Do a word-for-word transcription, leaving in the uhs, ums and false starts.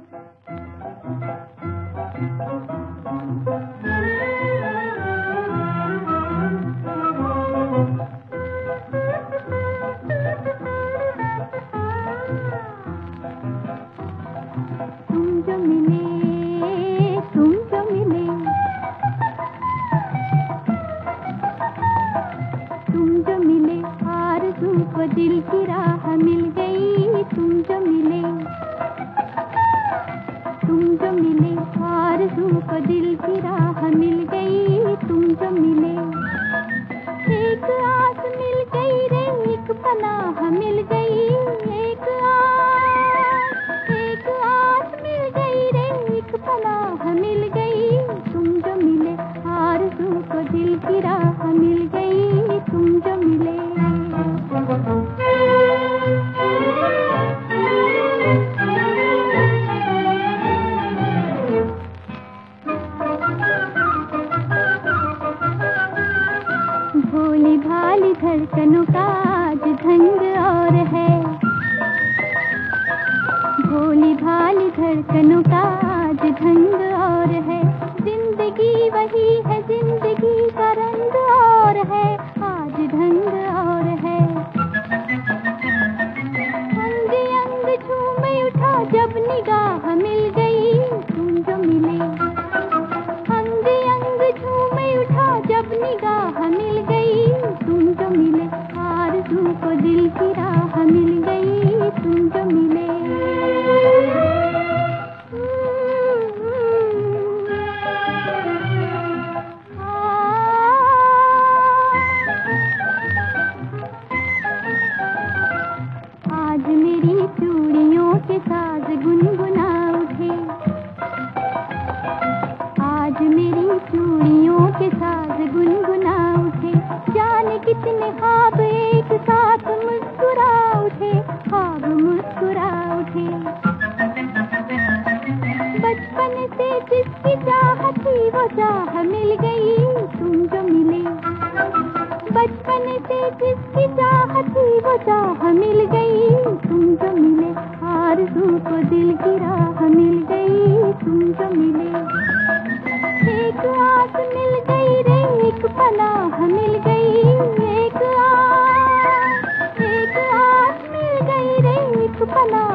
दिल की राह मिल गई, तुम जो मिले, तुम जो मिले, आरज़ू को दिल की राह मिल गई, तुम जो मिले। एक आस मिल गई रे, एक पनाह मिल गई, एक आस, एक आस मिल गई रे, एक पनाह मिल गई, तुम जो मिले, आरज़ू को दिल की राह मिल गई, तुम जो मिले। भोली भाली धड़कनों का आज ढंग और है, भोली भाली धड़कनों का आज ढंग और है, जिंदगी वही है, जिंदगी का रंग और है, आज ढंग और है। अंग अंग झूम उठा जब निगाह मिल गई, तुम जो मिले, अंग अंग झूम उठा जब निगाह मिल गई, तुम जो मिले, आरज़ू को दिल की राह मिल गई, तुम जो मिले। आज मेरी चूड़ियों के साज गुनगुना उठे, आज मेरी चूड़ियों के साज गुनगुना उठे, जाने कितने ख्वाब एक साथ मुस्कुरा उठे, ख्वाब मुस्कुरा उठे। बचपन से जिसकी चाहत थी वो चाह मिल गई, तुम जो मिले, बचपन से जिसकी चाहत थी वो चाह मिल गई, तुम जो मिले, आरज़ू को दिल की राह मिल गई, तुम जो मिले। एक आस मिल गई रे, एक पनाह मिल गई, एक आस, एक आस मिल गई रे, एक पनाह